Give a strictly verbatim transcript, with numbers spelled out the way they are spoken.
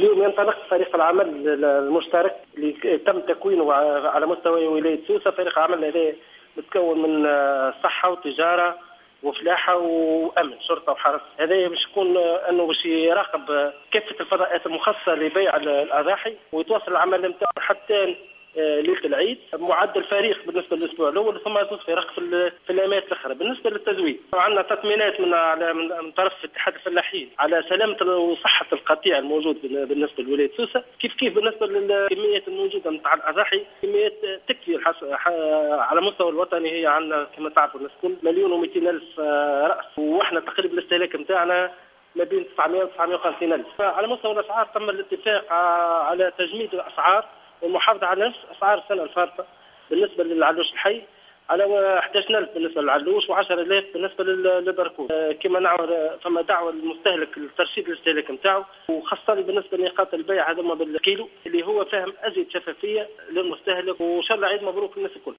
اليوم ينطلق فريق العمل المشترك اللي تم تكوينه على مستوى ولاية سوسة. فريق العمل هذا متكون من صحة وتجارة وفلاحة وأمن، شرطة وحرس. هذا باش يكون أنه باش يراقب كافة الفضاءات المخصصة لبيع الأضاحي ويتواصل العمل نتاعو حتى ليله العيد. معدل فريق بالنسبه للاسبوع الاول، ثم يزيد فريق في في الايامات الاخرى. بالنسبه للتزويد عندنا تطمينات من على من طرف اتحاد الفلاحين على سلامه وصحه القطيع الموجود بالنسبه لولايه سوسه. كيف كيف بالنسبه للكميات الموجوده نتاع الاضاحي، كميات تكفي على مستوى الوطني. هي عندنا كما تعرفوا الناس الكل مليون ومئتين الف راس، واحنا تقريبا الاستهلاك نتاعنا ما بين تسعمائة وتسعمائة وخمسين الف. على مستوى الاسعار تم الاتفاق على تجميد الاسعار والمحافظة على نفس أسعار السنة الفارطة بالنسبة للعلوش الحي، على أحد عشر ألف بالنسبة للعلوش وعشرة آلاف بالنسبة للبركون. كما نعرف فما دعوة للمستهلك لترشيد الاستهلاك نتاعو، وخاصة بالنسبة لنقاط البيع هذوما بالكيلو اللي هو فاهم أزيد شفافية للمستهلك. وإن شاء الله عيد مبروك للناس الكل.